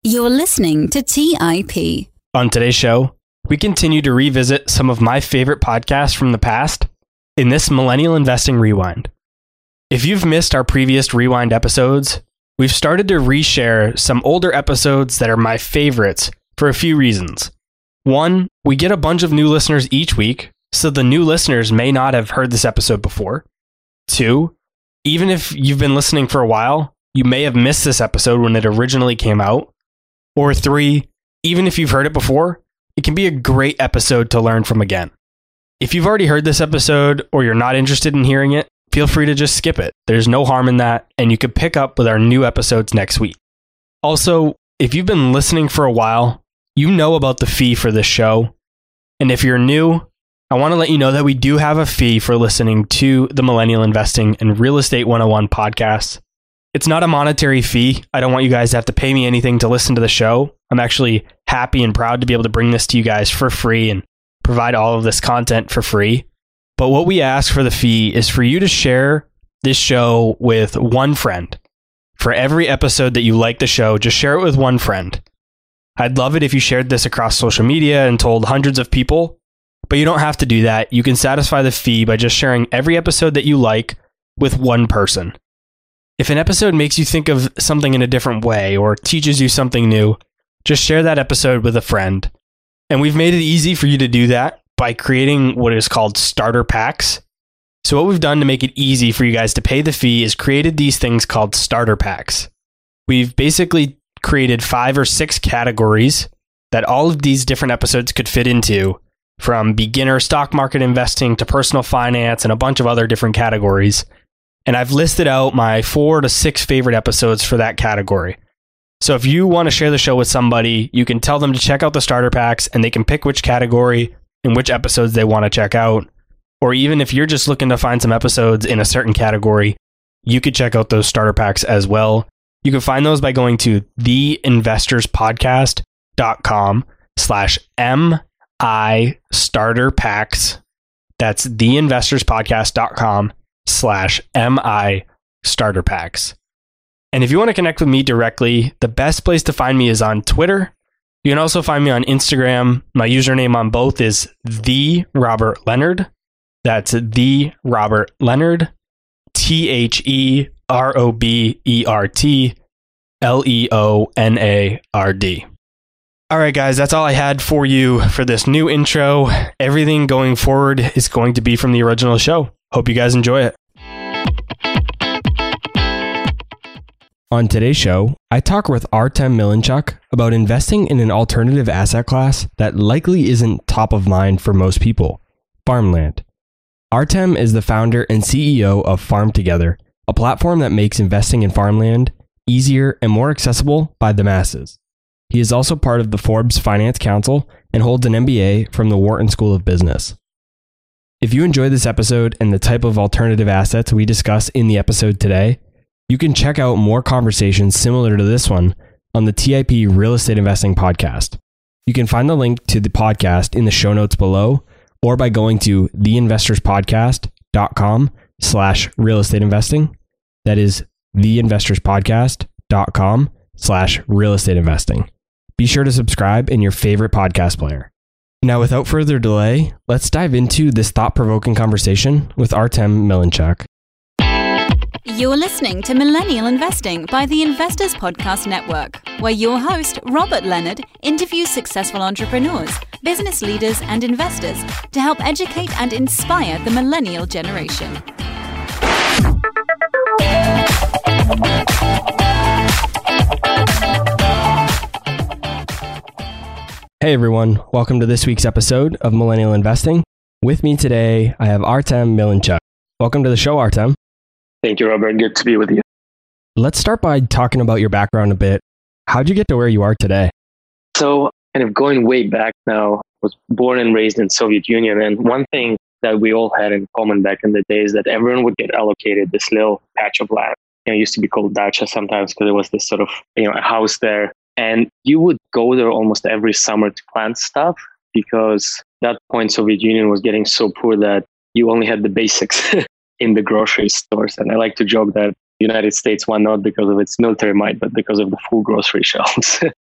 You're listening to TIP. On today's show, we continue to revisit some of my favorite podcasts from the past in this Millennial Investing Rewind. If you've missed our previous Rewind episodes, we've started to reshare some older episodes that are my favorites for a few reasons. One, we get a bunch of new listeners each week, so the new listeners may not have heard this episode before. Two, even if you've been listening for a while, you may have missed this episode when it originally came out. Or three, even if you've heard it before, it can be a great episode to learn from again. If you've already heard this episode or you're not interested in hearing it, feel free to just skip it. There's no harm in that, and you could pick up with our new episodes next week. Also, if you've been listening for a while, you know about the fee for this show. And if you're new, I want to let you know that we do have a fee for listening to the Millennial Investing and Real Estate 101 podcasts. It's not a monetary fee. I don't want you guys to have to pay me anything to listen to the show. I'm actually happy and proud to be able to bring this to you guys for free and provide all of this content for free. But what we ask for the fee is for you to share this show with one friend. For every episode that you like the show, just share it with one friend. I'd love it if you shared this across social media and told hundreds of people, but you don't have to do that. You can satisfy the fee by just sharing every episode that you like with one person. If an episode makes you think of something in a different way or teaches you something new, just share that episode with a friend. And we've made it easy for you to do that by creating what is called starter packs. So what we've done to make it easy for you guys to pay the fee is created these things called starter packs. We've basically created 5 or 6 categories that all of these different episodes could fit into, from beginner stock market investing to personal finance and a bunch of other different categories. And I've listed out my 4 to 6 favorite episodes for that category. So if you want to share the show with somebody, you can tell them to check out the starter packs and they can pick which category and which episodes they want to check out. Or even if you're just looking to find some episodes in a certain category, you could check out those starter packs as well. You can find those by going to theinvestorspodcast.com/MI starter packs. That's theinvestorspodcast.com/MI starter packs. And if you want to connect with me directly, the best place to find me is on Twitter. You can also find me on Instagram. My username on both is The Robert Leonard. That's The Robert Leonard. TheRobertLeonard. All right, guys, that's all I had for you for this new intro. Everything going forward is going to be from the original show. Hope you guys enjoy it. On today's show, I talk with Artem Milanchuk about investing in an alternative asset class that likely isn't top of mind for most people, farmland. Artem is the founder and CEO of Farm Together, a platform that makes investing in farmland easier and more accessible by the masses. He is also part of the Forbes Finance Council and holds an MBA from the Wharton School of Business. If you enjoyed this episode and the type of alternative assets we discuss in the episode today, you can check out more conversations similar to this one on the TIP Real Estate Investing podcast. You can find the link to the podcast in the show notes below or by going to theinvestorspodcast.com/real estate investing. That is theinvestorspodcast.com/real estate investing. Be sure to subscribe in your favorite podcast player. Now, without further delay, let's dive into this thought-provoking conversation with Artem Milanchuk. You're listening to Millennial Investing by the Investors Podcast Network, where your host, Robert Leonard, interviews successful entrepreneurs, business leaders, and investors to help educate and inspire the millennial generation. Hey everyone, welcome to this week's episode of Millennial Investing. With me today, I have Artem Milanchuk. Welcome to the show, Artem. Thank you, Robert. Good to be with you. Let's start by talking about your background a bit. How'd you get to where you are today? So, kind of going way back now, I was born and raised in Soviet Union. And one thing that we all had in common back in the day is that everyone would get allocated this little patch of land. It used to be called dacha sometimes because it was this sort of, a house there. And you would go there almost every summer to plant stuff because at that point, Soviet Union was getting so poor that you only had the basics in the grocery stores. And I like to joke that the United States won not because of its military might, but because of the full grocery shelves.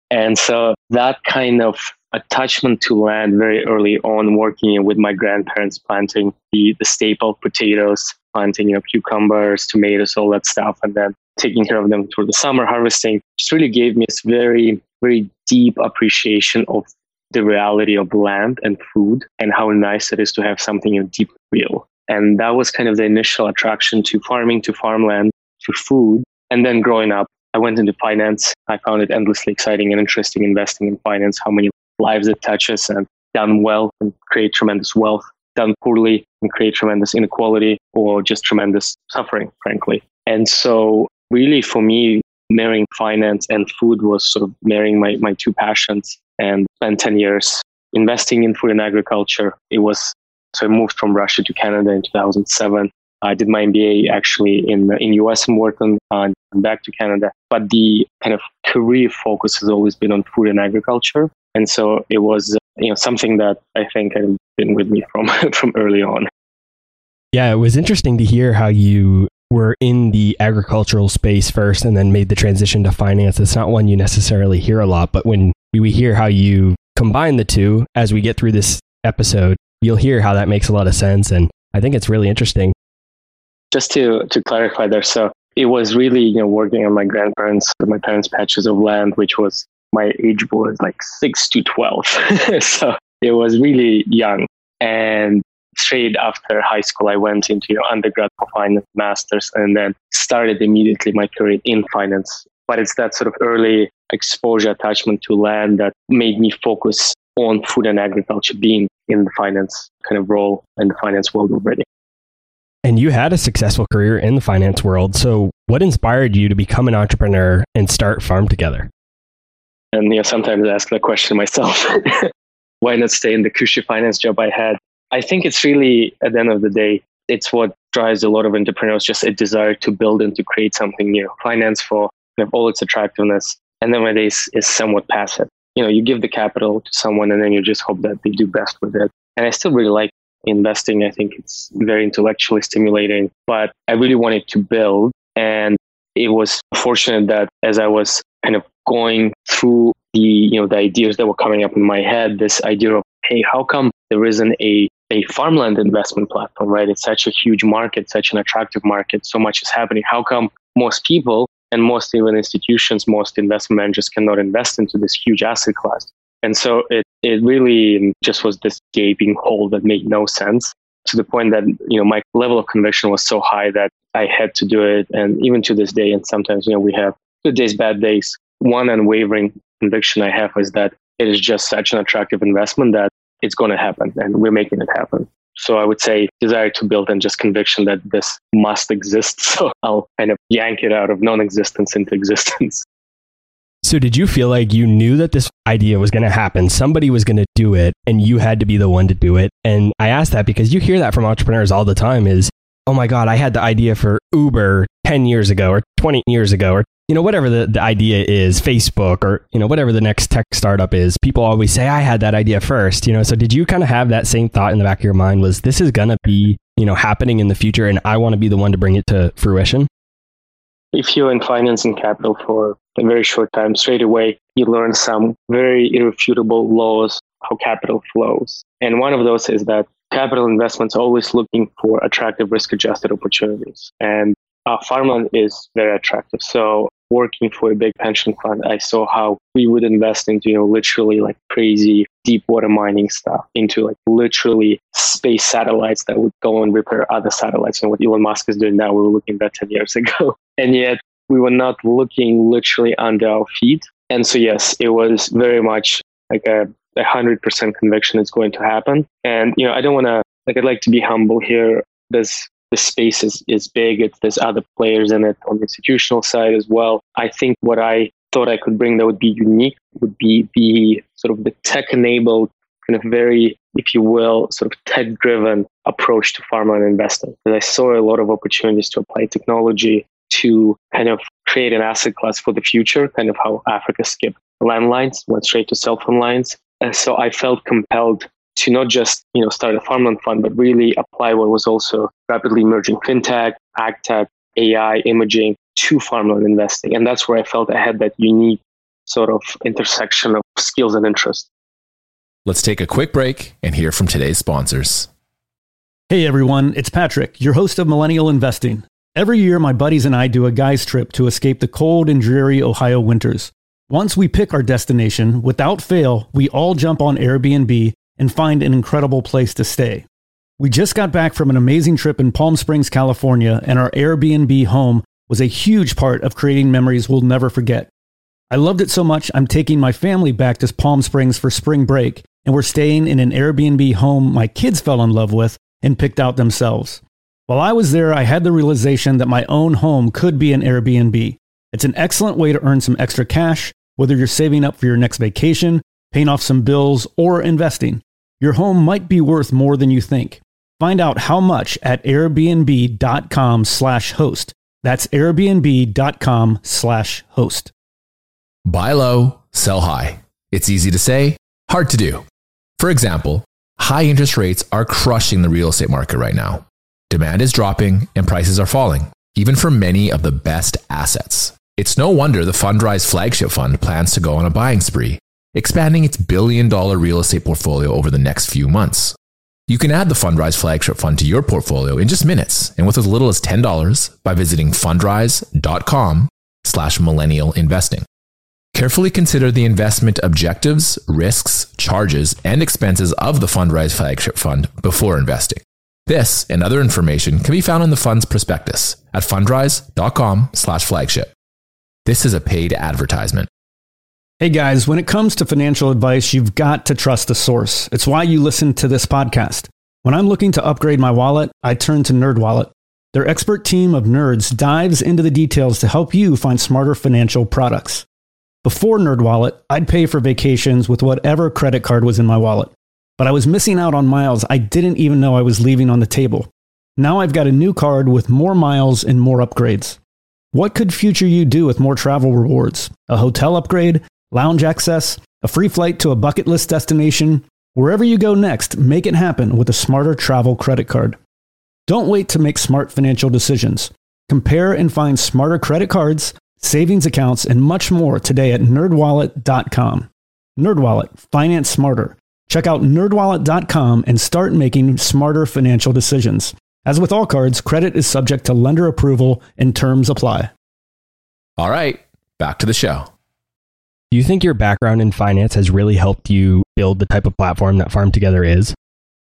And so that kind of attachment to land very early on, working with my grandparents, planting the staple potatoes, planting, cucumbers, tomatoes, all that stuff, and then taking care of them through the summer, harvesting, just really gave me this very, very deep appreciation of the reality of land and food and how nice it is to have something deeply real. And that was kind of the initial attraction to farming, to farmland, to food. And then growing up, I went into finance. I found it endlessly exciting and interesting investing in finance, how many lives it touches, and done well and create tremendous wealth, done poorly and create tremendous inequality or just tremendous suffering, frankly. And so really for me, marrying finance and food was sort of marrying my two passions, and spent 10 years investing in food and agriculture. So I moved from Russia to Canada in 2007. I did my MBA actually in US and worked on back to Canada. But the kind of career focus has always been on food and agriculture. And so it was something that I think had been with me from early on. Yeah, it was interesting to hear how you were in the agricultural space first and then made the transition to finance. It's not one you necessarily hear a lot, but when we hear how you combine the two as we get through this episode, you'll hear how that makes a lot of sense. And I think it's really interesting. Just to clarify there, so it was really, working on my parents' patches of land, which was, my age was like 6 to 12. So it was really young. And straight after high school, I went into undergrad for finance, master's, and then started immediately my career in finance. But it's that sort of early exposure, attachment to land that made me focus on food and agriculture, being in the finance kind of role in the finance world already. And you had a successful career in the finance world. So what inspired you to become an entrepreneur and start Farm Together? And sometimes I ask that question myself. Why not stay in the cushy finance job I had? I think it's really, at the end of the day, it's what drives a lot of entrepreneurs, just a desire to build and to create something new. Finance, for all its attractiveness, and then when it is somewhat passive. You give the capital to someone and then you just hope that they do best with it. And I still really like investing. I think it's very intellectually stimulating, but I really wanted to build. And it was fortunate that as I was kind of going through the ideas that were coming up in my head, this idea of, hey, how come there isn't a farmland investment platform, right? It's such a huge market, such an attractive market. So much is happening. How come most people and most even institutions, most investment managers cannot invest into this huge asset class? And so it really just was this gaping hole that made no sense, to the point that, my level of conviction was so high that I had to do it. And even to this day, and sometimes, we have good days, bad days. One unwavering conviction I have is that it is just such an attractive investment that it's going to happen, and we're making it happen. So I would say desire to build and just conviction that this must exist. So I'll kind of yank it out of non-existence into existence. So did you feel like you knew that this idea was going to happen? Somebody was going to do it and you had to be the one to do it. And I ask that because you hear that from entrepreneurs all the time is, oh my God, I had the idea for Uber 10 years ago or 20 years ago, or whatever the idea is, Facebook, or, whatever the next tech startup is. People always say, I had that idea first, so did you kind of have that same thought in the back of your mind, was this is going to be, happening in the future and I want to be the one to bring it to fruition? If you're in finance and capital for a very short time, straight away, you learn some very irrefutable laws, how capital flows. And one of those is that capital investments are always looking for attractive risk-adjusted opportunities. And farmland is very attractive. So working for a big pension fund, I saw how we would invest into, literally like crazy deep water mining stuff, into like literally space satellites that would go and repair other satellites. And what Elon Musk is doing now, we were looking at that 10 years ago. And yet we were not looking literally under our feet. And so, yes, it was very much like a 100% conviction it's going to happen. And, I don't want to, I'd like to be humble here. The space is big. There's other players in it on the institutional side as well. I think what I thought I could bring that would be unique would be the sort of the tech-enabled, kind of very, if you will, sort of tech-driven approach to farmland investing. And I saw a lot of opportunities to apply technology to kind of create an asset class for the future, kind of how Africa skipped landlines, went straight to cell phone lines. And so I felt compelled to not just, start a farmland fund, but really apply what was also rapidly emerging fintech, agtech, AI, imaging to farmland investing. And that's where I felt I had that unique sort of intersection of skills and interests. Let's take a quick break and hear from today's sponsors. Hey everyone, it's Patrick, your host of Millennial Investing. Every year, my buddies and I do a guy's trip to escape the cold and dreary Ohio winters. Once we pick our destination, without fail, we all jump on Airbnb and find an incredible place to stay. We just got back from an amazing trip in Palm Springs, California, and our Airbnb home was a huge part of creating memories we'll never forget. I loved it so much, I'm taking my family back to Palm Springs for spring break, and we're staying in an Airbnb home my kids fell in love with and picked out themselves. While I was there, I had the realization that my own home could be an Airbnb. It's an excellent way to earn some extra cash, whether you're saving up for your next vacation, paying off some bills, or investing. Your home might be worth more than you think. Find out how much at airbnb.com/host. That's airbnb.com/host. Buy low, sell high. It's easy to say, hard to do. For example, high interest rates are crushing the real estate market right now. Demand is dropping and prices are falling, even for many of the best assets. It's no wonder the Fundrise flagship fund plans to go on a buying spree, expanding its billion-dollar real estate portfolio over the next few months. You can add the Fundrise flagship fund to your portfolio in just minutes and with as little as $10 by visiting fundrise.com/millennial investing. Carefully consider the investment objectives, risks, charges, and expenses of the Fundrise flagship fund before investing. This and other information can be found in the fund's prospectus at fundrise.com/flagship. This is a paid advertisement. Hey guys, when it comes to financial advice, you've got to trust the source. It's why you listen to this podcast. When I'm looking to upgrade my wallet, I turn to NerdWallet. Their expert team of nerds dives into the details to help you find smarter financial products. Before NerdWallet, I'd pay for vacations with whatever credit card was in my wallet. But I was missing out on miles I didn't even know I was leaving on the table. Now I've got a new card with more miles and more upgrades. What could future you do with more travel rewards? A hotel upgrade? Lounge access? A free flight to a bucket list destination? Wherever you go next, make it happen with a smarter travel credit card. Don't wait to make smart financial decisions. Compare and find smarter credit cards, savings accounts, and much more today at nerdwallet.com. NerdWallet, finance smarter. Check out nerdwallet.com and start making smarter financial decisions. As with all cards, credit is subject to lender approval and terms apply. All right, back to the show. Do you think your background in finance has really helped you build the type of platform that Farm Together is?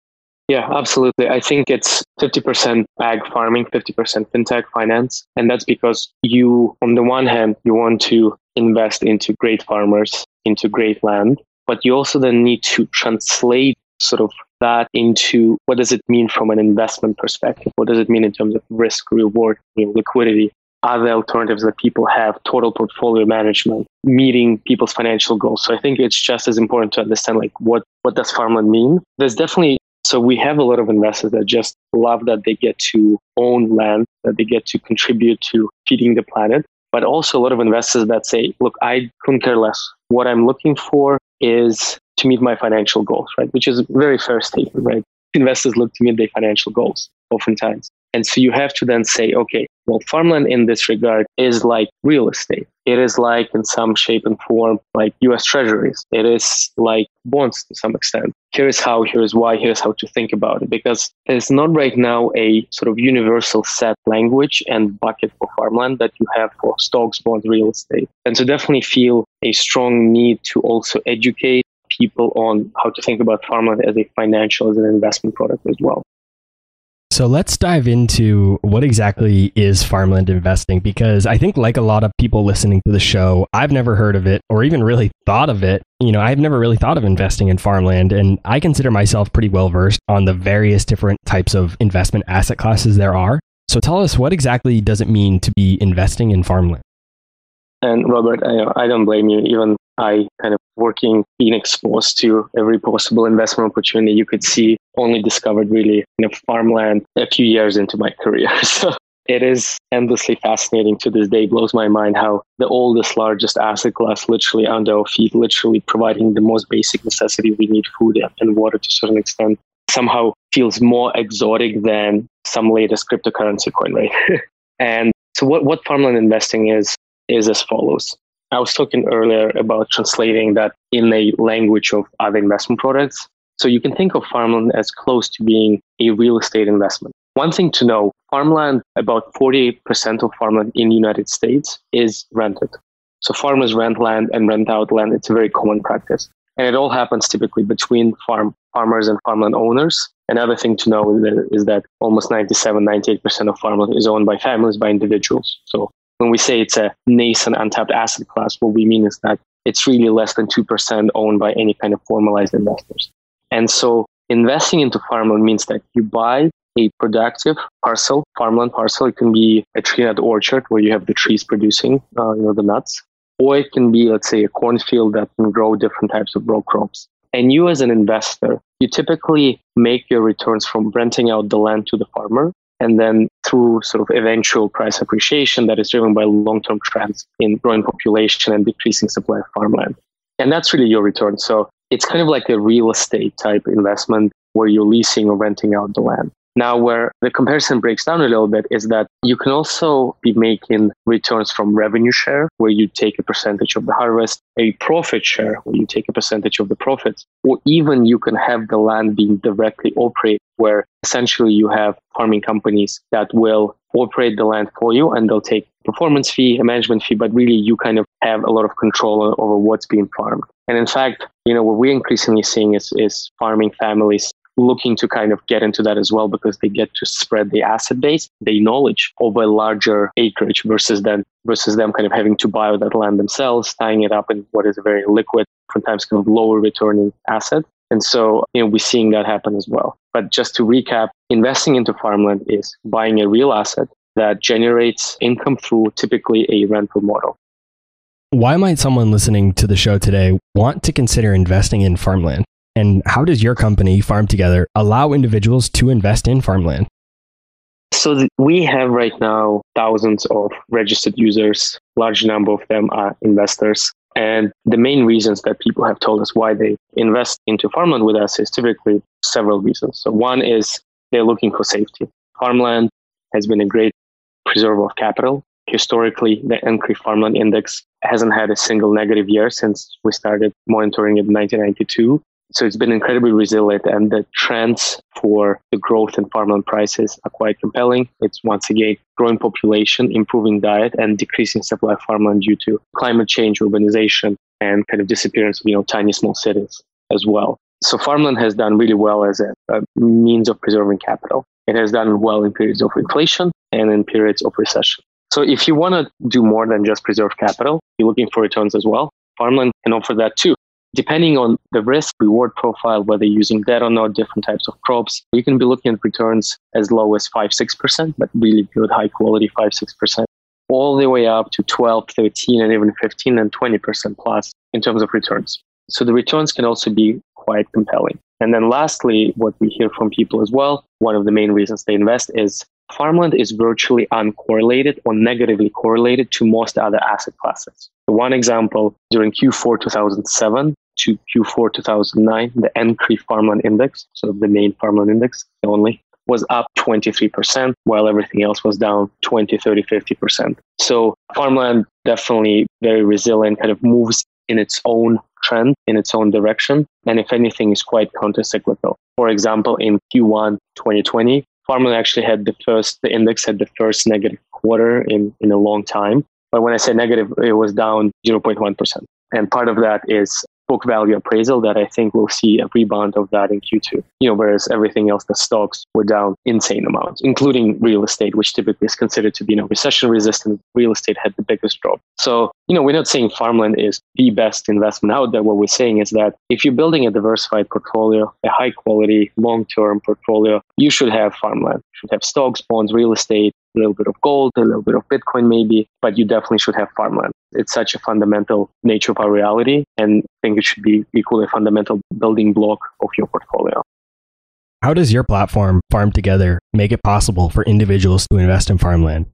Yeah, absolutely. I think it's 50% ag farming, 50% fintech finance. And that's because you, on the one hand, you want to invest into great farmers, into great land, but you also then need to translate sort of that into what does it mean from an investment perspective? What does it mean in terms of risk, reward, liquidity, other alternatives that people have, total portfolio management, meeting people's financial goals. So I think it's just as important to understand like what does farmland mean? There's definitely, so we have a lot of investors that just love that they get to own land, that they get to contribute to feeding the planet, but also a lot of investors that say, look, I couldn't care less. What I'm looking for is to meet my financial goals, right? Which is a very fair statement, right? Investors look to meet their financial goals oftentimes. And so you have to then say, okay, well, farmland in this regard is like real estate. It is like in some shape and form, like US treasuries. It is like bonds to some extent. Here's how, here's why, here's how to think about it. Because there's not right now a sort of universal set language and bucket for farmland that you have for stocks, bonds, real estate. And so definitely feel a strong need to also educate people on how to think about farmland as a financial, as an investment product as well. So let's dive into what exactly is farmland investing, because I think like a lot of people listening to the show, I've never heard of it or even really thought of it. I've never really thought of investing in farmland, and I consider myself pretty well versed on the various different types of investment asset classes there are. So tell us, what exactly does it mean to be investing in farmland? And Robert, I don't blame you. Even I kind of being exposed to every possible investment opportunity you could see, only discovered really farmland a few years into my career. So it is endlessly fascinating to this day. Blows my mind how the oldest, largest asset class literally under our feet, literally providing the most basic necessity we need, food and water to a certain extent, somehow feels more exotic than some latest cryptocurrency coin, right? And so what farmland investing is as follows. I was talking earlier about translating that in a language of other investment products. So you can think of farmland as close to being a real estate investment. One thing to know, farmland, about 48% of farmland in the United States is rented. So farmers rent land and rent out land. It's a very common practice. And it all happens typically between farmers and farmland owners. Another thing to know is that almost 98% of farmland is owned by families, by individuals. So when we say it's a nascent untapped asset class, what we mean is that it's really less than 2% owned by any kind of formalized investors. And so investing into farmland means that you buy a productive parcel, farmland parcel. It can be a tree nut orchard where you have the trees producing the nuts. Or it can be, let's say, a cornfield that can grow different types of row crops. And you as an investor, you typically make your returns from renting out the land to the farmer, and then through sort of eventual price appreciation that is driven by long-term trends in growing population and decreasing supply of farmland. And that's really your return. So it's kind of like a real estate type investment where you're leasing or renting out the land. Now, where the comparison breaks down a little bit is that you can also be making returns from revenue share, where you take a percentage of the harvest, a profit share, where you take a percentage of the profits, or even you can have the land being directly operated, where essentially you have farming companies that will operate the land for you and they'll take a performance fee, a management fee, but really you kind of have a lot of control over what's being farmed. And in fact, what we're increasingly seeing is farming families looking to kind of get into that as well, because they get to spread the asset base, the knowledge of a larger acreage versus them kind of having to buy that land themselves, tying it up in what is a very liquid, sometimes kind of lower returning asset. And so, we're seeing that happen as well. But just to recap, investing into farmland is buying a real asset that generates income through typically a rental model. Why might someone listening to the show today want to consider investing in farmland? And how does your company, Farm Together, allow individuals to invest in farmland? So we have right now thousands of registered users. Large number of them are investors. And the main reasons that people have told us why they invest into farmland with us is typically several reasons. So one is they're looking for safety. Farmland has been a great preserver of capital. Historically, the NCREIF Farmland Index hasn't had a single negative year since we started monitoring it in 1992. So it's been incredibly resilient, and the trends for the growth in farmland prices are quite compelling. It's once again growing population, improving diet, and decreasing supply of farmland due to climate change, urbanization, and kind of disappearance of tiny small cities as well. So farmland has done really well as a means of preserving capital. It has done well in periods of inflation and in periods of recession. So if you want to do more than just preserve capital, you're looking for returns as well, farmland can offer that too. Depending on the risk reward profile, whether you're using debt or not, different types of crops, you can be looking at returns as low as 5-6%, but really good, high quality 5-6%, all the way up to 12, 13, and even 15 and 20% plus in terms of returns. So the returns can also be quite compelling. And then lastly, what we hear from people as well, one of the main reasons they invest is farmland is virtually uncorrelated or negatively correlated to most other asset classes. One example, during Q4 2007 to Q4 2009, the NCREIF Farmland Index, so the main farmland index only, was up 23%, while everything else was down 20, 30, 50%. So farmland definitely very resilient, kind of moves in its own trend, in its own direction, and if anything is quite counter-cyclical. For example, in Q1 2020, farmland actually had the index had the first negative quarter in a long time. But when I say negative, it was down 0.1%. And part of that is book value appraisal that I think we'll see a rebound of that in Q2. Whereas everything else, the stocks were down insane amounts, including real estate, which typically is considered to be recession resistant. Real estate had the biggest drop. So, we're not saying farmland is the best investment out there. What we're saying is that if you're building a diversified portfolio, a high quality, long-term portfolio, you should have farmland. You should have stocks, bonds, real estate, a little bit of gold, a little bit of Bitcoin maybe, but you definitely should have farmland. It's such a fundamental nature of our reality, and I think it should be equally a fundamental building block of your portfolio. How does your platform, Farm Together, make it possible for individuals to invest in farmland?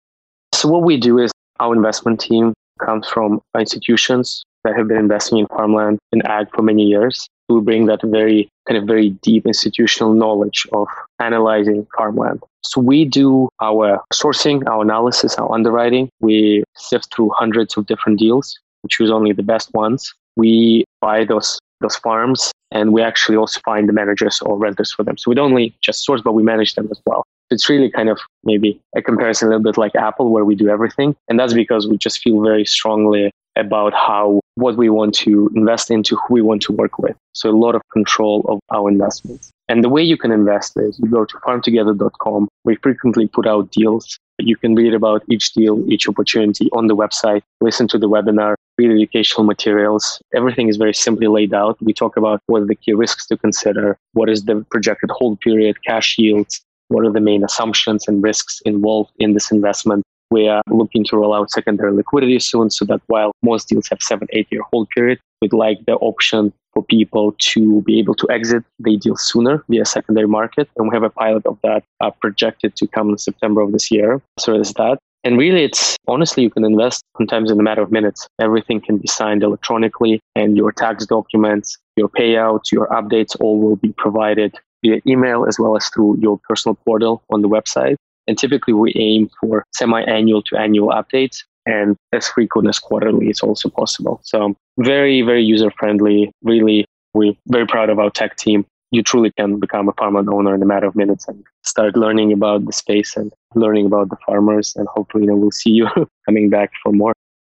So what we do is our investment team comes from institutions that have been investing in farmland and ag for many years. we bring that very deep institutional knowledge of analyzing farmland. So we do our sourcing, our analysis, our underwriting. We sift through hundreds of different deals. We choose only the best ones. We buy those farms, and we actually also find the managers or renters for them. So we don't only just source, but we manage them as well. It's really kind of maybe a comparison a little bit like Apple, where we do everything. And that's because we just feel very strongly about what we want to invest into, who we want to work with. So a lot of control of our investments. And the way you can invest is you go to farmtogether.com. We frequently put out deals. You can read about each deal, each opportunity on the website, listen to the webinar, read educational materials. Everything is very simply laid out. We talk about what are the key risks to consider, what is the projected hold period, cash yields, what are the main assumptions and risks involved in this investment. We are looking to roll out secondary liquidity soon, so that while most deals have 7-8 year hold period, we'd like the option for people to be able to exit the deal sooner via secondary market. And we have a pilot of that projected to come in September of this year. So there's that. And really, it's honestly, you can invest sometimes in a matter of minutes. Everything can be signed electronically, and your tax documents, your payouts, your updates, all will be provided via email as well as through your personal portal on the website. And typically we aim for semi-annual to annual updates, and as frequent as quarterly is also possible. So very, very user-friendly. Really, we're very proud of our tech team. You truly can become a farmland owner in a matter of minutes and start learning about the space and learning about the farmers. And hopefully, we'll see you coming back for more.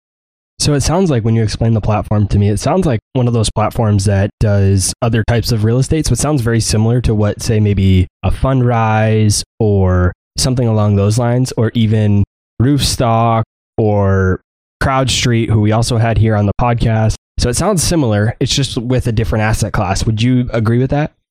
So it sounds like when you explain the platform to me, it sounds like one of those platforms that does other types of real estate. So it sounds very similar to what, say, maybe a Fundrise or something along those lines, or even Roofstock or CrowdStreet, who we also had here on the podcast. So it sounds similar. It's just with a different asset class. Would you agree with that?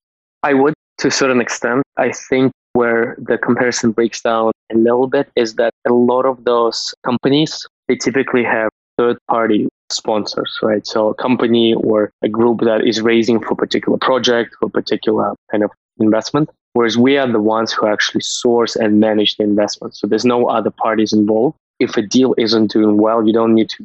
I would, to a certain extent. I think where the comparison breaks down a little bit is that a lot of those companies, they typically have third-party sponsors, right? So a company or a group that is raising for a particular project, for a particular kind of investment, whereas we are the ones who actually source and manage the investment. So there's no other parties involved. If a deal isn't doing well, we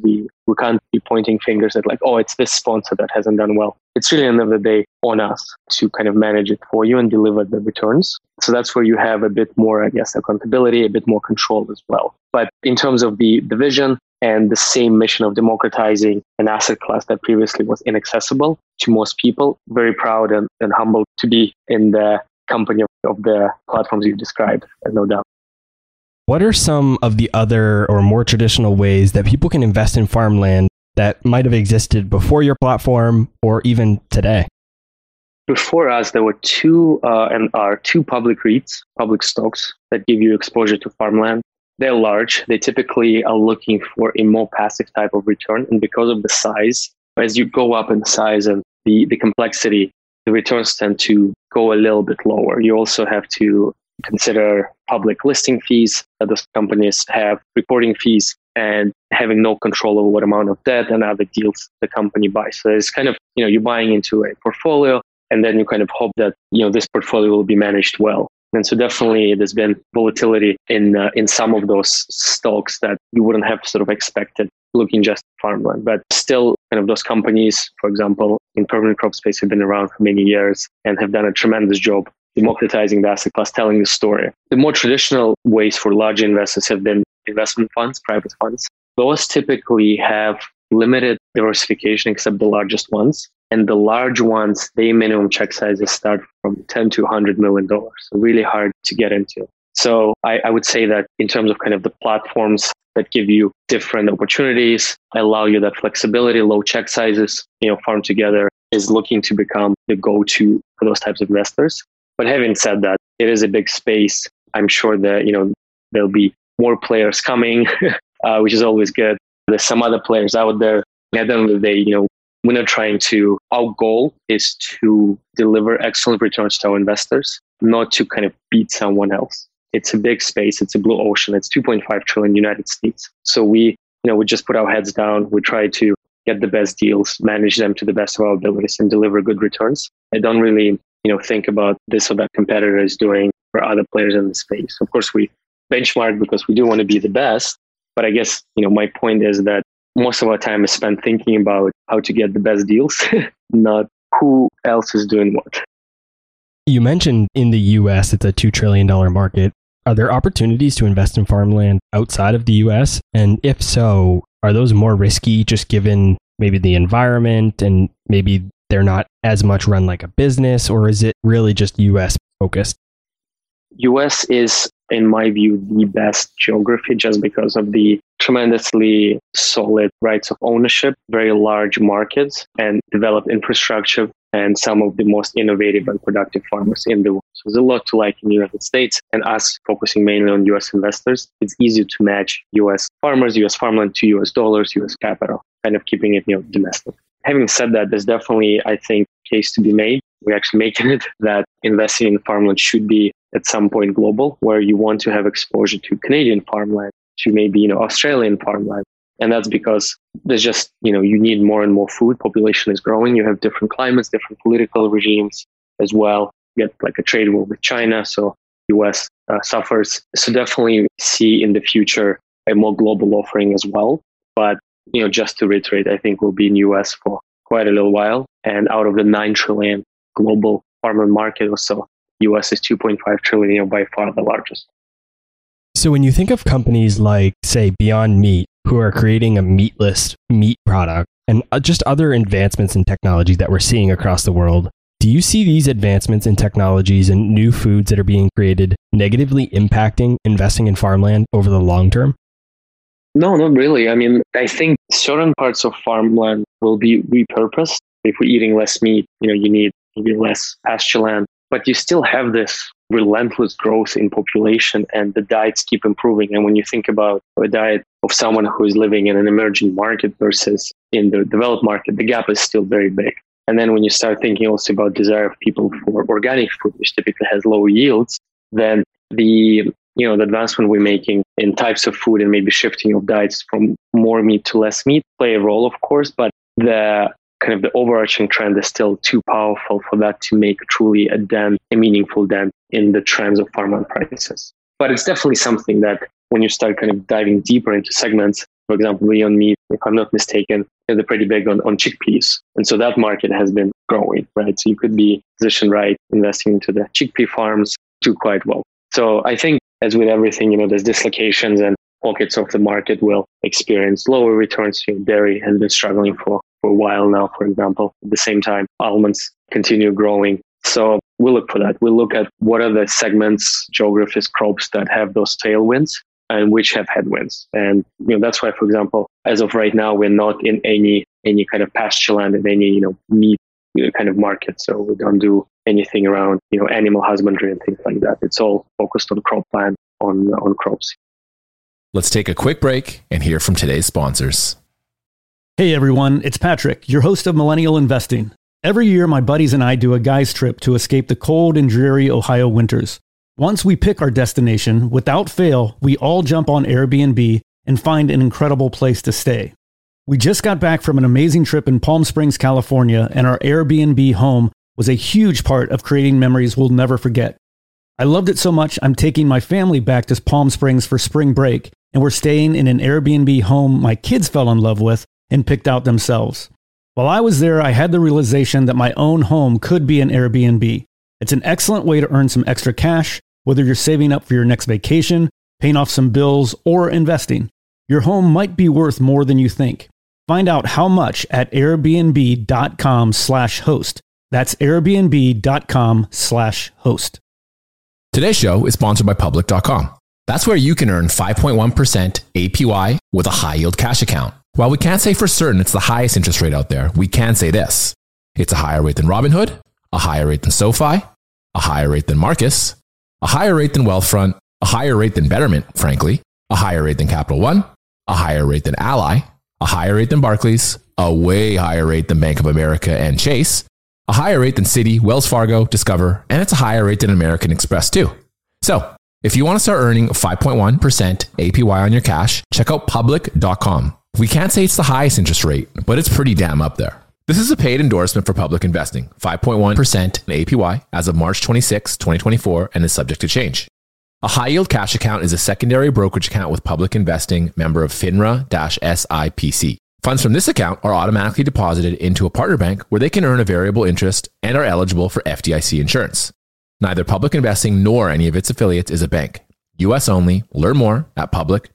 can't be pointing fingers at like, oh, it's this sponsor that hasn't done well. It's really, at the end of the day, on us to kind of manage it for you and deliver the returns. So that's where you have a bit more, I guess, accountability, a bit more control as well. But in terms of the vision and the same mission of democratizing an asset class that previously was inaccessible to most people, very proud and humbled to be in the company of the platforms you described, no doubt. What are some of the other or more traditional ways that people can invest in farmland that might have existed before your platform or even today? Before us, there were two public REITs, public stocks that give you exposure to farmland. They're large. They typically are looking for a more passive type of return. And because of the size, as you go up in size and the complexity, the returns tend to go a little bit lower. You also have to consider public listing fees that those companies have, reporting fees, and having no control over what amount of debt and other deals the company buys. So it's kind of, you're buying into a portfolio, and then you kind of hope that, this portfolio will be managed well. And so definitely there's been volatility in some of those stocks that you wouldn't have sort of expected looking just at farmland. But still, kind of those companies, for example, in permanent crop space have been around for many years and have done a tremendous job democratizing the asset class, telling the story. The more traditional ways for large investors have been investment funds, private funds. Those typically have limited diversification except the largest ones. And the large ones, their minimum check sizes start from $10 to $100 million. So really hard to get into. So I would say that in terms of kind of the platforms that give you different opportunities, allow you that flexibility, low check sizes, Farm Together is looking to become the go-to for those types of investors. But having said that, it is a big space. I'm sure that, there'll be more players coming, which is always good. There's some other players out there. At the end of the day, we're not our goal is to deliver excellent returns to our investors, not to kind of beat someone else. It's a big space. It's a blue ocean. It's 2.5 trillion United States. So we just put our heads down. We try to get the best deals, manage them to the best of our abilities, and deliver good returns. I don't really, think about this or that competitor is doing or other players in the space. Of course, we benchmark because we do want to be the best. But I guess, my point is that most of our time is spent thinking about how to get the best deals, not who else is doing what. You mentioned in the US, it's a $2 trillion market. Are there opportunities to invest in farmland outside of the US? And if so, are those more risky just given maybe the environment and maybe they're not as much run like a business, or is it really just US focused? US is, in my view, the best geography just because of the tremendously solid rights of ownership, very large markets, and developed infrastructure, and some of the most innovative and productive farmers in the world. So there's a lot to like in the United States, and us focusing mainly on US investors, it's easy to match US farmers, US farmland to US dollars, US capital, kind of keeping it domestic. Having said that, there's definitely, I think, a case to be made. We're actually making it that investing in farmland should be at some point global, where you want to have exposure to Canadian farmland, to maybe Australian farmland. And that's because there's just, you need more and more food. Population is growing. You have different climates, different political regimes as well. You get like a trade war with China. So US suffers. So definitely see in the future a more global offering as well. But, just to reiterate, I think we'll be in US for quite a little while. And out of the 9 trillion global farmland market or so, US is 2.5 trillion, by far the largest. So when you think of companies like, say, Beyond Meat, who are creating a meatless meat product, and just other advancements in technology that we're seeing across the world, do you see these advancements in technologies and new foods that are being created negatively impacting investing in farmland over the long term? No, not really. I mean, I think certain parts of farmland will be repurposed. If we're eating less meat, you need maybe less pasture land, but you still have this relentless growth in population and the diets keep improving. And when you think about a diet of someone who is living in an emerging market versus in the developed market, the gap is still very big. And then when you start thinking also about desire of people for organic food, which typically has low yields, then the advancement we're making in types of food and maybe shifting of diets from more meat to less meat play a role, of course, but the overarching trend is still too powerful for that to make truly a meaningful dent in the trends of farmland prices. But it's definitely something that when you start kind of diving deeper into segments, for example, Beyond Meat, if I'm not mistaken, they're pretty big on chickpeas. And so that market has been growing, right? So you could be positioned right, investing into the chickpea farms, do quite well. So I think as with everything, there's dislocations and pockets of the market will experience lower returns. Dairy has been struggling for a while now, for example. At the same time, almonds continue growing. So we'll look for that. We'll look at what are the segments, geographies, crops that have those tailwinds and which have headwinds. And that's why, for example, as of right now, we're not in any kind of pasture land in any meat kind of market. So we don't do anything around animal husbandry and things like that. It's all focused on cropland, on crops. Let's take a quick break and hear from today's sponsors. Hey everyone, it's Patrick, your host of Millennial Investing. Every year, my buddies and I do a guy's trip to escape the cold and dreary Ohio winters. Once we pick our destination, without fail, we all jump on Airbnb and find an incredible place to stay. We just got back from an amazing trip in Palm Springs, California, and our Airbnb home was a huge part of creating memories we'll never forget. I loved it so much, I'm taking my family back to Palm Springs for spring break, and we're staying in an Airbnb home my kids fell in love with and picked out themselves. While I was there, I had the realization that my own home could be an Airbnb. It's an excellent way to earn some extra cash, whether you're saving up for your next vacation, paying off some bills, or investing. Your home might be worth more than you think. Find out how much at airbnb.com/host. That's airbnb.com/host. Today's show is sponsored by public.com. That's where you can earn 5.1% APY with a high yield cash account. While we can't say for certain it's the highest interest rate out there, we can say this. It's a higher rate than Robinhood, a higher rate than SoFi, a higher rate than Marcus, a higher rate than Wealthfront, a higher rate than Betterment, frankly, a higher rate than Capital One, a higher rate than Ally, a higher rate than Barclays, a way higher rate than Bank of America and Chase, a higher rate than Citi, Wells Fargo, Discover, and it's a higher rate than American Express too. So, if you want to start earning 5.1% APY on your cash, check out public.com. We can't say it's the highest interest rate, but it's pretty damn up there. This is a paid endorsement for Public Investing, 5.1% APY as of March 26, 2024, and is subject to change. A high-yield cash account is a secondary brokerage account with Public Investing, member of FINRA-SIPC. Funds from this account are automatically deposited into a partner bank where they can earn a variable interest and are eligible for FDIC insurance. Neither Public Investing nor any of its affiliates is a bank. US only. Learn more at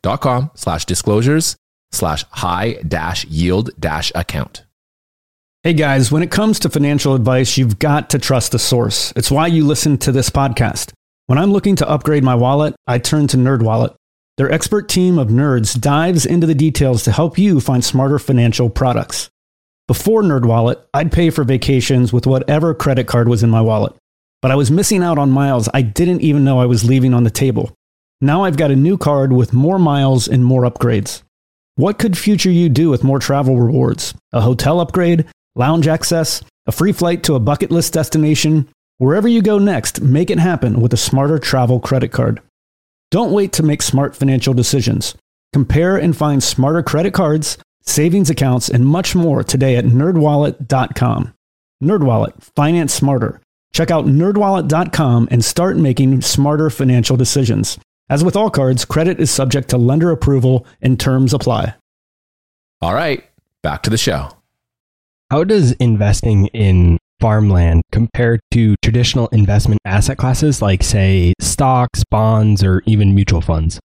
public.com/disclosures/high-yield-account. Hey guys, when it comes to financial advice, you've got to trust the source. It's why you listen to this podcast. When I'm looking to upgrade my wallet, I turn to NerdWallet. Their expert team of nerds dives into the details to help you find smarter financial products. Before NerdWallet, I'd pay for vacations with whatever credit card was in my wallet. But I was missing out on miles I didn't even know I was leaving on the table. Now I've got a new card with more miles and more upgrades. What could future you do with more travel rewards? A hotel upgrade? Lounge access? A free flight to a bucket list destination? Wherever you go next, make it happen with a smarter travel credit card. Don't wait to make smart financial decisions. Compare and find smarter credit cards, savings accounts, and much more today at nerdwallet.com. NerdWallet, finance smarter. Check out nerdwallet.com and start making smarter financial decisions. As with all cards, credit is subject to lender approval and terms apply. All right, back to the show. How does investing in farmland compare to traditional investment asset classes like, say, stocks, bonds, or even mutual funds?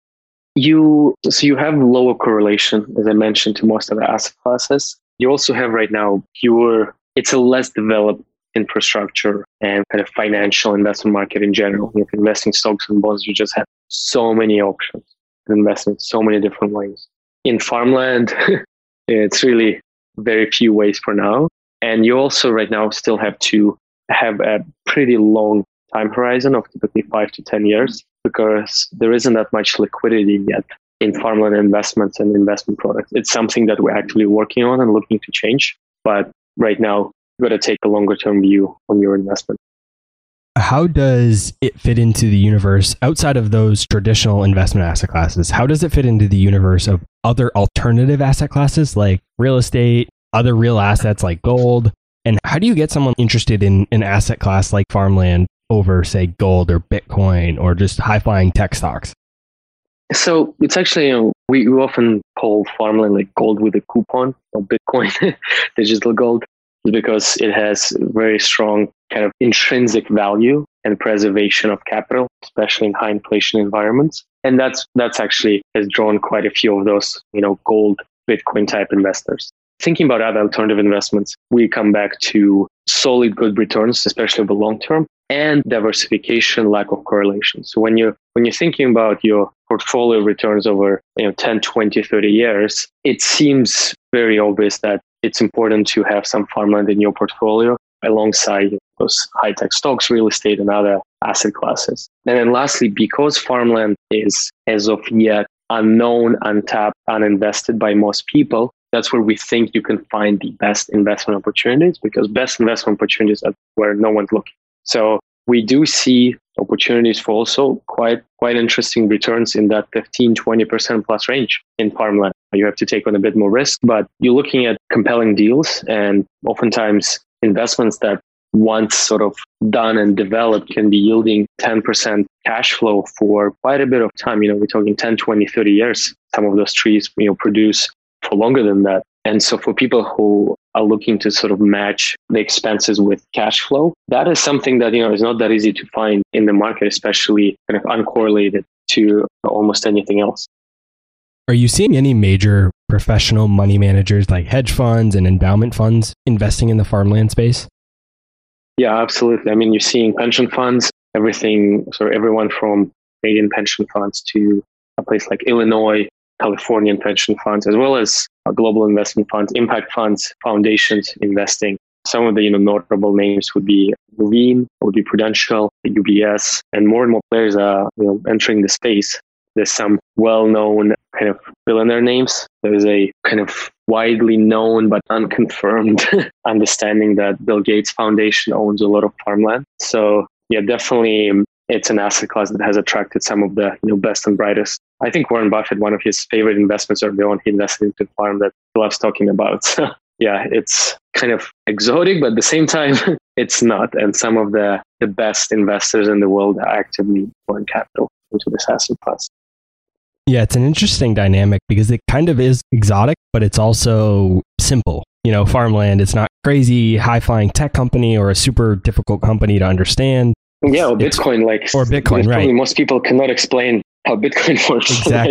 You have lower correlation, as I mentioned, to most of the asset classes. You also have right now it's a less developed infrastructure and kind of financial investment market in general. If you invest in stocks and bonds, you just have so many options to invest in so many different ways. In farmland, it's really very few ways for now. And you also right now still have to have a pretty long time horizon of typically 5 to 10 years because there isn't that much liquidity yet in farmland investments and investment products. It's something that we're actively working on and looking to change. But right now, you've got to take a longer term view on your investment. How does it fit into the universe outside of those traditional investment asset classes? How does it fit into the universe of other alternative asset classes like real estate, other real assets like gold? And how do you get someone interested in an asset class like farmland over, say, gold or Bitcoin or just high-flying tech stocks? So it's actually, we often call farmland like gold with a coupon or Bitcoin, digital gold, because it has very strong kind of intrinsic value and preservation of capital, especially in high inflation environments. And that's actually has drawn quite a few of those, gold, Bitcoin type investors. Thinking about other alternative investments, we come back to solid good returns, especially over the long term, and diversification, lack of correlation. So when you're thinking about your portfolio returns over 10, 20, 30 years, it seems very obvious that it's important to have some farmland in your portfolio alongside those high-tech stocks, real estate, and other asset classes. And then lastly, because farmland is as of yet unknown, untapped, uninvested by most people, that's where we think you can find the best investment opportunities, because best investment opportunities are where no one's looking. So we do see opportunities for also quite interesting returns in that 15-20% plus range in farmland. You have to take on a bit more risk, but you're looking at compelling deals, and oftentimes investments that once sort of done and developed can be yielding 10% cash flow for quite a bit of time. We're talking 10, 20, 30 years. Some of those trees produce for longer than that. And so for people who are looking to sort of match the expenses with cash flow, that is something that, is not that easy to find in the market, especially kind of uncorrelated to almost anything else. Are you seeing any major professional money managers like hedge funds and endowment funds investing in the farmland space? Yeah, absolutely. I mean, you're seeing pension funds, everyone from Canadian pension funds to a place like Illinois, Californian pension funds, as well as global investment funds, impact funds, foundations investing. Some of the notable names would be Nuveen, would be Prudential, UBS, and more players are entering the space. There's some well-known kind of billionaire names. There's a kind of widely known but unconfirmed understanding that Bill Gates Foundation owns a lot of farmland. So yeah, definitely it's an asset class that has attracted some of the best and brightest. I think Warren Buffett, one of his favorite investments early on, he invested into farm that he loves talking about. So yeah, it's kind of exotic, but at the same time, it's not. And some of the best investors in the world are actively pouring capital into this asset class. Yeah, it's an interesting dynamic because it kind of is exotic, but it's also simple. Farmland, it's not crazy, high-flying tech company or a super difficult company to understand. Yeah, or Bitcoin, right. Most people cannot explain how Bitcoin works.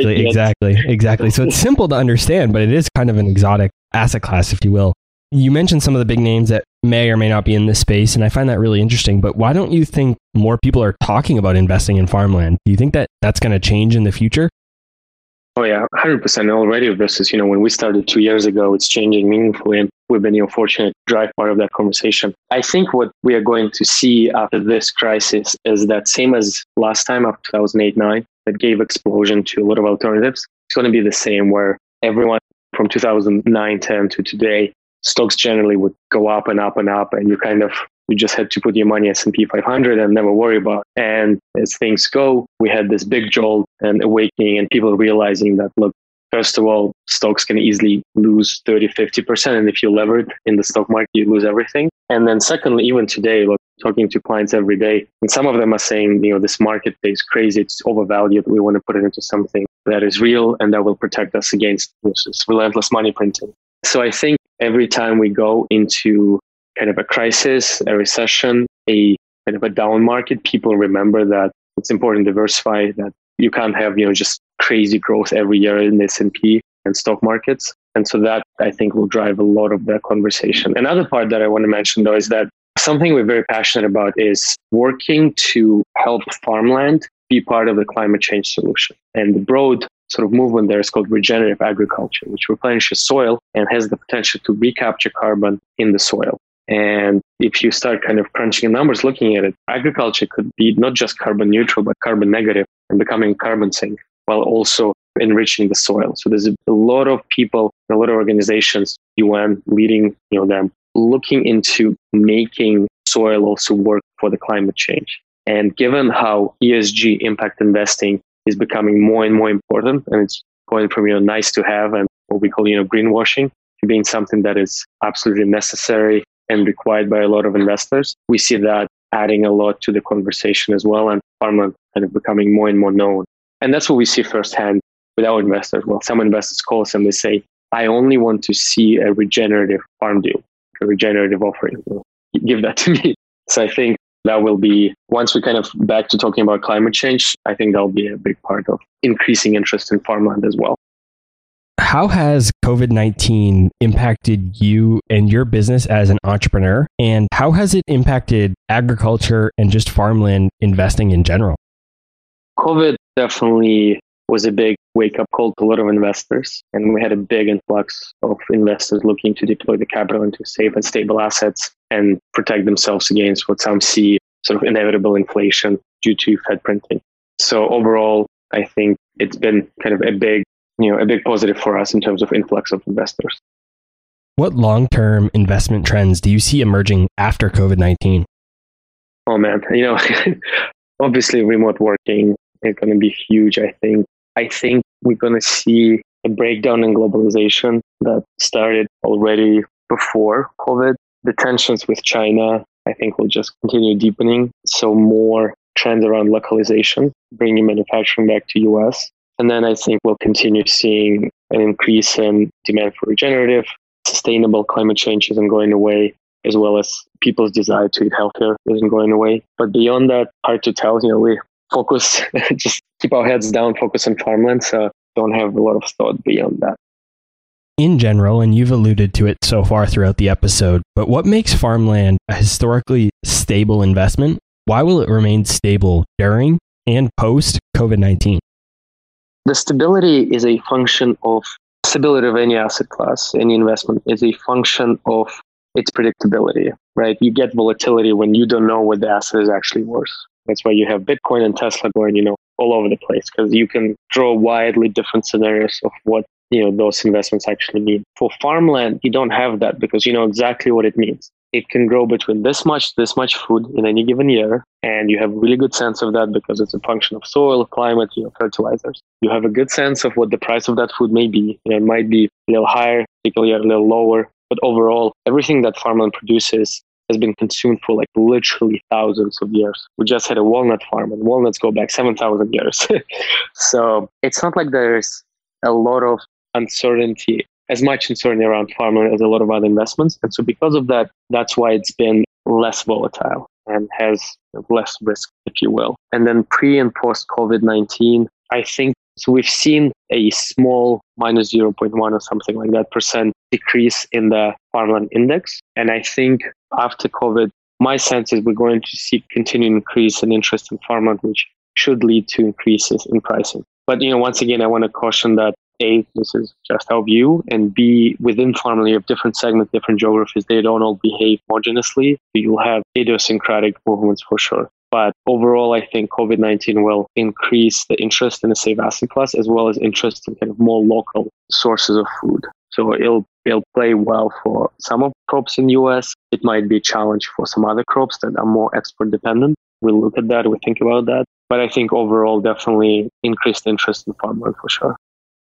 Exactly. So it's simple to understand, but it is kind of an exotic asset class, if you will. You mentioned some of the big names that may or may not be in this space, and I find that really interesting. But why don't you think more people are talking about investing in farmland? Do you think that that's going to change in the future? Oh yeah, 100% already. Versus, when we started 2 years ago, it's changing meaningfully, and we've been, fortunate to drive part of that conversation. I think what we are going to see after this crisis is that same as last time after 2008-9, that gave explosion to a lot of alternatives. It's going to be the same where everyone from 2009-10 to today, stocks generally would go up and up and up, and you just had to put your money S&P 500 and never worry about it. And as things go, we had this big jolt and awakening and people realizing that, look, first of all, stocks can easily lose 30-50%. And if you lever it in the stock market, you lose everything. And then secondly, even today, look, talking to clients every day, and some of them are saying, this market is crazy, it's overvalued. We want to put it into something that is real and that will protect us against this relentless money printing. So I think every time we go into kind of a crisis, a recession, a kind of a down market, people remember that it's important to diversify, that you can't have, just crazy growth every year in the S&P and stock markets. And so that, I think, will drive a lot of that conversation. Another part that I want to mention, though, is that something we're very passionate about is working to help farmland be part of the climate change solution. And the broad sort of movement there is called regenerative agriculture, which replenishes soil and has the potential to recapture carbon in the soil. And if you start kind of crunching the numbers, looking at it, agriculture could be not just carbon neutral, but carbon negative and becoming a carbon sink while also enriching the soil. So there's a lot of people, a lot of organizations, UN leading them, looking into making soil also work for the climate change. And given how ESG impact investing is becoming more and more important, and it's going from nice to have and what we call greenwashing to being something that is absolutely necessary and required by a lot of investors, we see that adding a lot to the conversation as well, and farmland kind of becoming more and more known. And that's what we see firsthand with our investors. Well, some investors call us and they say, I only want to see a regenerative farm deal, a regenerative offering. Give that to me. So I think that will be, once we kind of back to talking about climate change, I think that'll be a big part of increasing interest in farmland as well. How has COVID-19 impacted you and your business as an entrepreneur? And how has it impacted agriculture and just farmland investing in general? COVID definitely was a big wake-up call to a lot of investors. And we had a big influx of investors looking to deploy the capital into safe and stable assets and protect themselves against what some see sort of inevitable inflation due to Fed printing. So overall, I think it's been kind of a big positive for us in terms of influx of investors. What long-term investment trends do you see emerging after COVID-19? Oh man, obviously remote working is going to be huge, I think. I think we're going to see a breakdown in globalization that started already before COVID. The tensions with China, I think, will just continue deepening. So more trends around localization, bringing manufacturing back to US. And then I think we'll continue seeing an increase in demand for regenerative, sustainable. Climate change isn't going away, as well as people's desire to eat healthier isn't going away. But beyond that, hard to tell. We focus, just keep our heads down, focus on farmland. So don't have a lot of thought beyond that. In general, and you've alluded to it so far throughout the episode, but what makes farmland a historically stable investment? Why will it remain stable during and post COVID-19? The stability is a function of stability of any asset class, any investment is a function of its predictability, right? You get volatility when you don't know what the asset is actually worth. That's why you have Bitcoin and Tesla going, all over the place, because you can draw widely different scenarios of what, those investments actually mean. For farmland, you don't have that because you know exactly what it means. It can grow between this much food in any given year. And you have a really good sense of that because it's a function of soil, climate, fertilizers. You have a good sense of what the price of that food may be. It might be a little higher, particularly a little lower. But overall, everything that farmland produces has been consumed for like literally thousands of years. We just had a walnut farm, and walnuts go back 7,000 years. So it's not like there's a lot of uncertainty, as much uncertainty around farmland as a lot of other investments. And so because of that, that's why it's been less volatile and has less risk, if you will. And then pre and post COVID-19, I think, so we've seen a small minus 0.1 or something like that % decrease in the farmland index. And I think after COVID, my sense is we're going to see continued increase in interest in farmland, which should lead to increases in pricing. But, once again, I want to caution that A, this is just our view, and B, within farmland, you have different segments, different geographies. They don't all behave homogeneously. You'll have idiosyncratic movements for sure. But overall, I think COVID-19 will increase the interest in the safe asset class, as well as interest in kind of more local sources of food. So it'll play well for some of crops in the US. It might be a challenge for some other crops that are more export dependent. We'll look at that, we'll think about that. But I think overall, definitely increased interest in farmland for sure.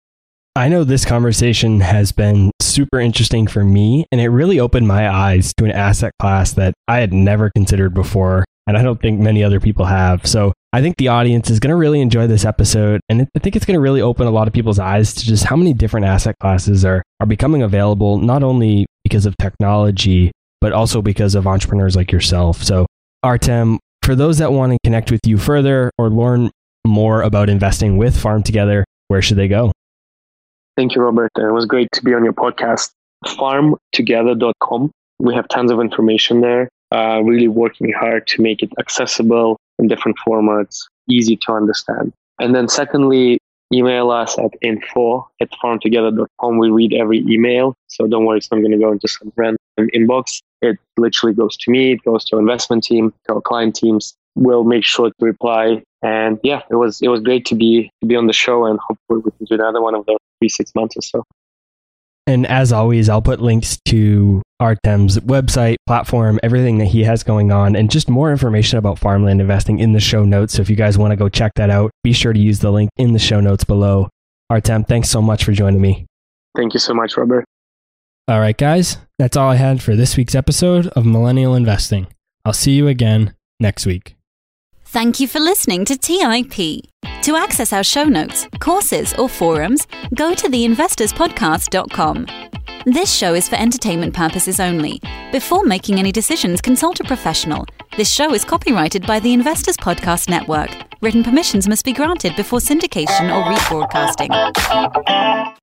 I know this conversation has been super interesting for me, and it really opened my eyes to an asset class that I had never considered before, and I don't think many other people have. So I think the audience is going to really enjoy this episode, and I think it's going to really open a lot of people's eyes to just how many different asset classes are becoming available, not only because of technology, but also because of entrepreneurs like yourself. So Artem, for those that want to connect with you further or learn more about investing with Farm Together, where should they go? Thank you, Robert. It was great to be on your podcast. Farmtogether.com. We have tons of information there, really working hard to make it accessible in different formats, easy to understand. And then secondly, email us at info@farmtogether.com. We read every email, so don't worry, it's not going to go into some random inbox. It literally goes to me, it goes to our investment team, to our client teams. We'll make sure to reply. And yeah, it was great to be on the show, and hopefully we can do another one of those 3-6 months or so. And as always, I'll put links to Artem's website, platform, everything that he has going on, and just more information about farmland investing in the show notes. So if you guys want to go check that out, be sure to use the link in the show notes below. Artem, thanks so much for joining me. Thank you so much, Robert. All right, guys, that's all I had for this week's episode of Millennial Investing. I'll see you again next week. Thank you for listening to TIP. To access our show notes, courses, or forums, go to theinvestorspodcast.com. This show is for entertainment purposes only. Before making any decisions, consult a professional. This show is copyrighted by the Investors Podcast Network. Written permissions must be granted before syndication or rebroadcasting.